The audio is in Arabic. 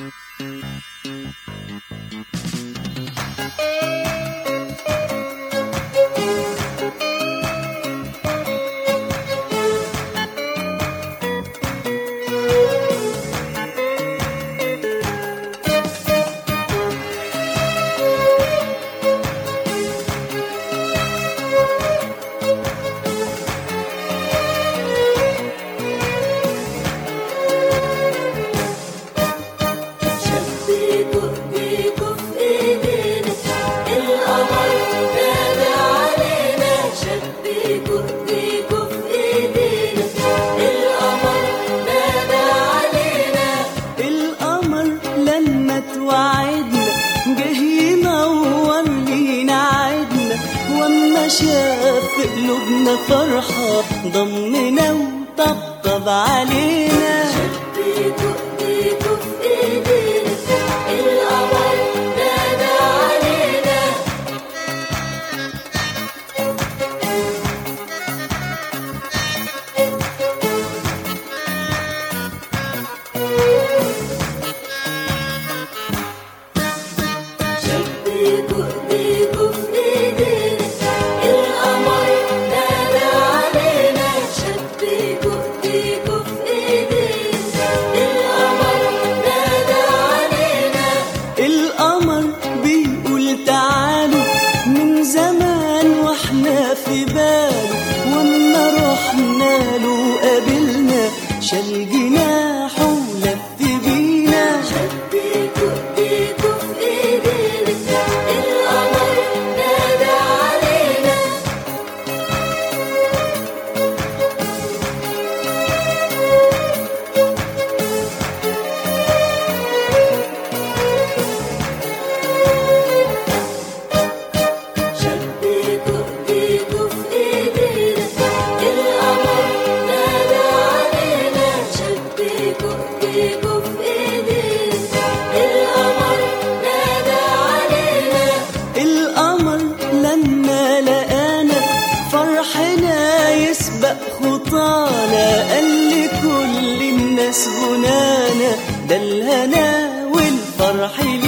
شاف في قلوبنا فرحة ضمنا وطبطب علينا. شبيكوا ايديكوا في ايدينا القمر نادى علينا. شبيكوا ايديكوا في ايدينا القمر نادى علينا. شبيكوا ايديكوا في ايدينا القمر نادى علينا. القمر بيقول تعالوا من زمان واحنا في باله، واما رحنا له قابلنا شال جناحه ولف بينا. شبيكوا ايديكوا في ايدينا القمر نادى علينا. شبيكوا ايديكوا في ايدينا القمر نادى علينا. شبيكوا ايديكوا في ايدينا القمر نادى علينا. القمر لما لقانا فرحنا يسبق خطانا، قال لكل الناس غنانا ده الهنا والفرح